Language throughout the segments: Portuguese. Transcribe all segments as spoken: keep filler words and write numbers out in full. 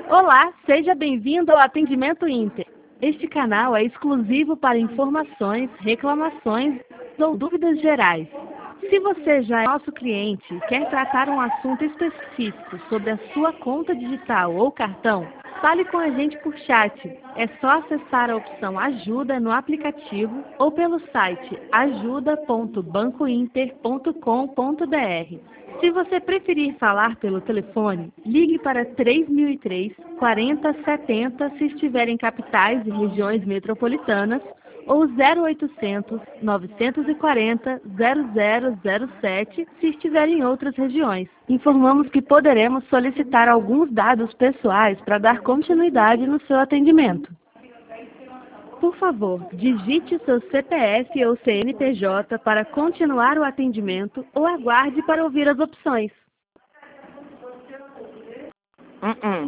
Olá, seja bem-vindo ao Atendimento Inter. Este canal é exclusivo para informações, reclamações ou dúvidas gerais. Se você já é nosso cliente e quer tratar um assunto específico sobre a sua conta digital ou cartão, fale com a gente por chat. É só acessar a opção Ajuda no aplicativo ou pelo site ajuda ponto banco inter ponto com ponto br. Se você preferir falar pelo telefone, ligue para três mil e três, quarenta setenta se estiver em capitais e regiões metropolitanas ou zero oitocentos, novecentos e quarenta, zero zero zero sete se estiver em outras regiões. Informamos que poderemos solicitar alguns dados pessoais para dar continuidade no seu atendimento. Por favor, digite seu C P F ou C N P J para continuar o atendimento ou aguarde para ouvir as opções. Uh-uh.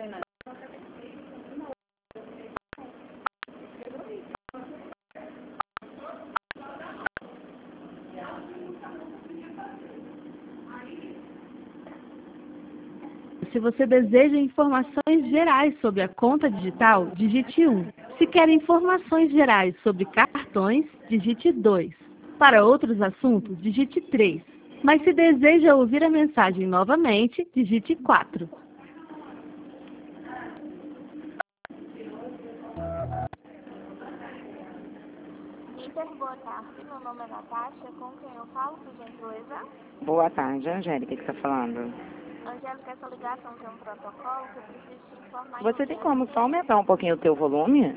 Se você deseja informações gerais sobre a conta digital, digite um. Se quer informações gerais sobre cartões, digite dois. Para outros assuntos, digite três. Mas se deseja ouvir a mensagem novamente, digite quatro. Inter, boa tarde. Meu nome é Natasha. Com quem eu falo, por gentileza? Boa tarde, Angélica, que está falando. Angélica, essa ligação tem um protocolo que eu preciso te informar Você em tem linha. como só aumentar um pouquinho o teu volume?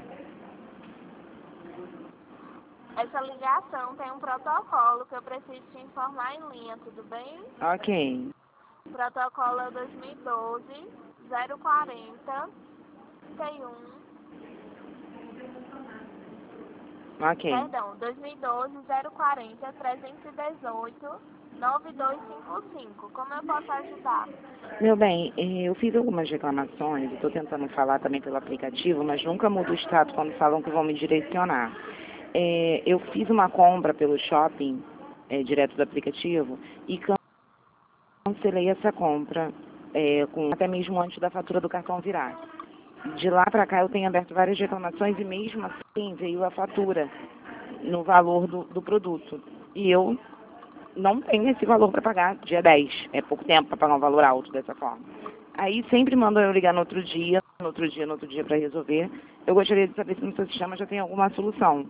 Essa ligação tem um protocolo que eu preciso te informar em linha, tudo bem? Ok. O protocolo é o dois mil e doze, zero quarenta, trinta e um. Ok. Perdão, dois mil e doze, zero quarenta, trezentos e dezoito, nove dois cinco cinco. Como eu posso ajudar? Meu bem, eh, eu fiz algumas reclamações, estou tentando falar também pelo aplicativo, mas nunca muda o status quando falam que vão me direcionar. Eh, eu fiz uma compra pelo shopping, eh, direto do aplicativo, e cancelei essa compra, eh, com, até mesmo antes da fatura do cartão virar. De lá para cá eu tenho aberto várias reclamações e mesmo assim veio a fatura no valor do, do produto. E eu não tenho esse valor para pagar dia dez. É pouco tempo para pagar um valor alto dessa forma. Aí sempre mandam eu ligar no outro dia, no outro dia, no outro dia para resolver. Eu gostaria de saber se no seu sistema já tem alguma solução.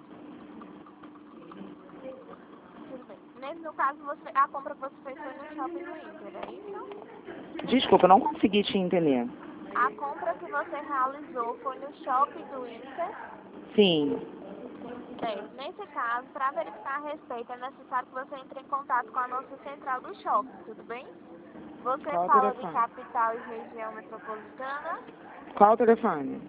Tudo bem. Nesse no caso, você, a compra que você fez foi no shopping do Inter, é isso? Desculpa, eu não consegui te entender. A compra que você realizou foi no shopping do Inter? Sim. Certo. Nesse caso, para verificar a respeito, é necessário que você entre em contato com a nossa central do shopping, tudo bem? Você Qual o fala de telefone? capital e região metropolitana, Qual o telefone?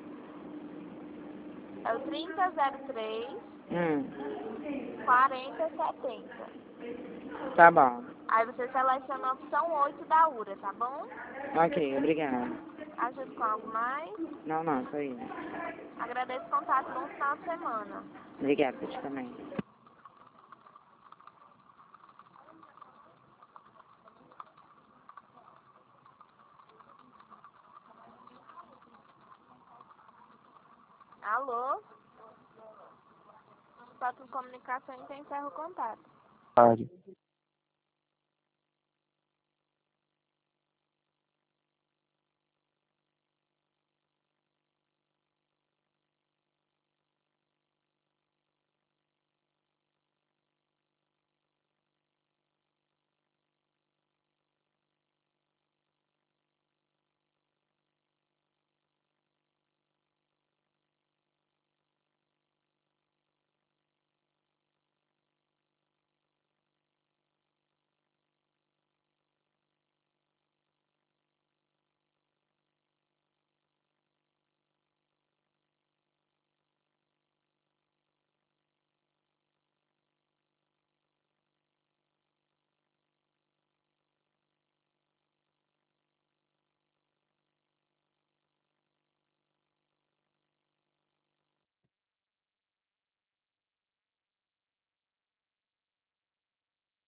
é o trinta zero três, Hum, quarenta setenta. tá bom. Aí você seleciona a opção oito da U R A, tá bom? Ok, obrigada. Ajuda com algo mais? Não, não, só isso. Agradeço o contato, bom final de semana. Obrigada, você também. Alô? Para comunicação, então encerra o contato. Tarde.